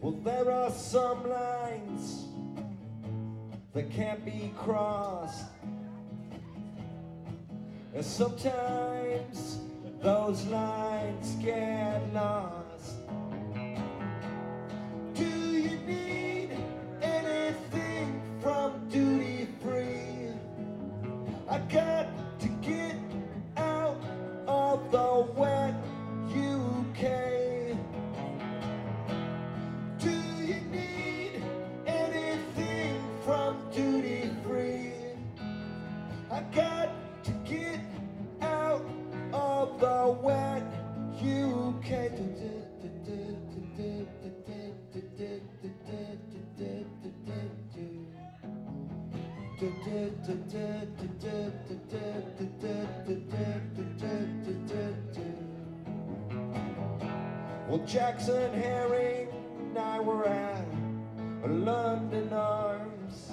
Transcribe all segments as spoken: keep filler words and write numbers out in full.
Well, there are some lines that can't be crossed, and sometimes those lines get lost. Do you need anything from duty free? I got to get out of the wet U K. Do you need anything from duty free? I got to get out of the wet U K. Well, Jackson Herring and I were at London Arms,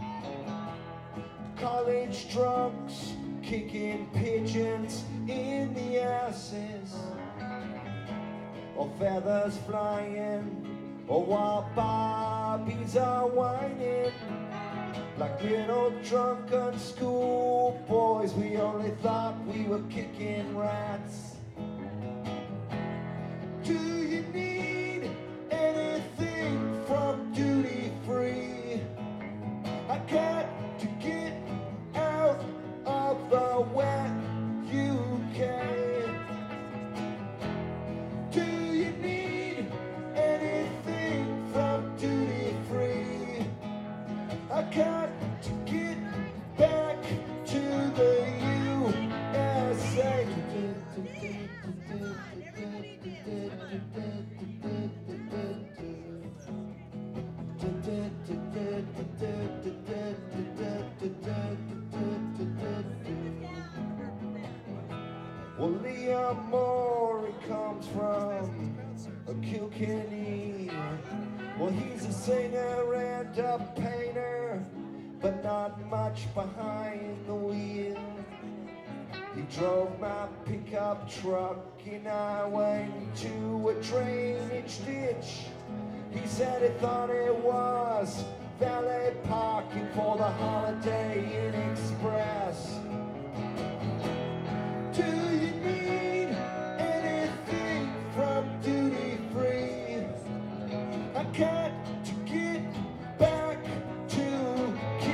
college drunks kicking pigeons in the asses, or feathers flying, or while bobbies are whining. Like little drunken schoolboys, we only thought we were kicking rats. Do you need anything from duty free? I got to get out of the wet U K. Do you need anything from duty free? I got to get back to the U S A. Well, Liam Moore comes from Kilkenny. Well, he's a singer and a painter, but not much behind the wheel. He drove my pickup truck and I went into a drainage ditch. He said he thought it was valet parking for the Holiday Inn Express. Do you need anything from duty free? I got to get back to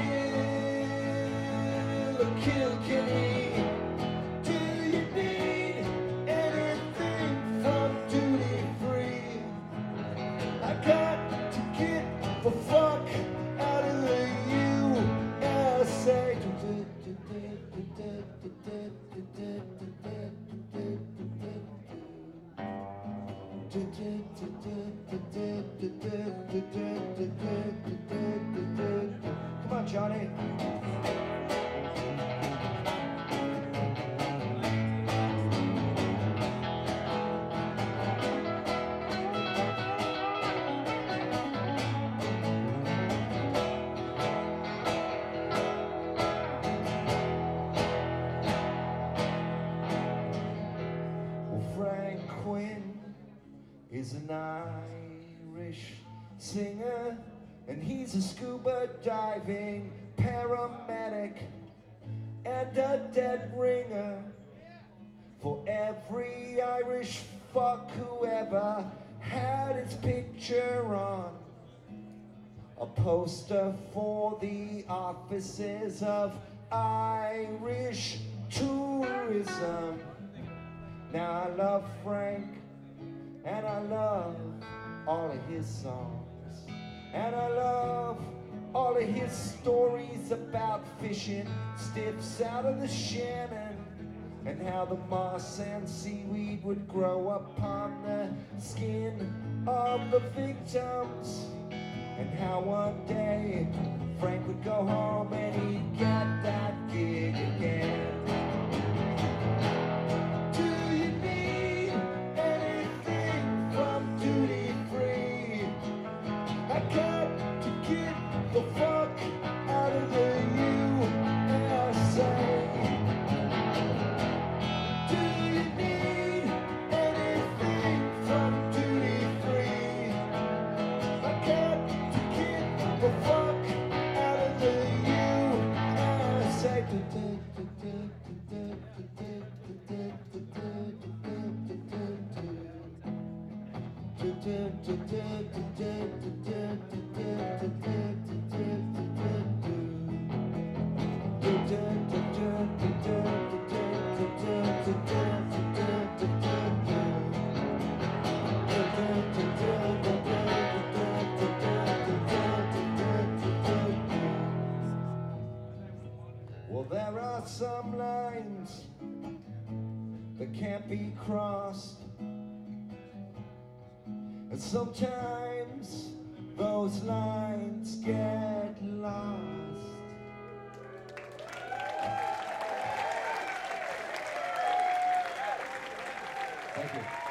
Kill, Kilkenny. Do you need anything from duty free? I got to get the fuck out of the U S A. Come on, Johnny. Is an Irish singer, and he's a scuba diving paramedic and a dead ringer for every Irish fuck who ever had his picture on a poster for the offices of Irish tourism. Now I love Frank, and I love all of his songs, and I love all of his stories about fishing stiffs out of the Shannon, and how the moss and seaweed would grow upon the skin of the victims, and how one day Frank would go home and he'd get that gig again. I got to get the fuck out of the U S A. Do you need anything from duty free? Well, there are some lines that can't be crossed, and sometimes those lines get lost. Thank you.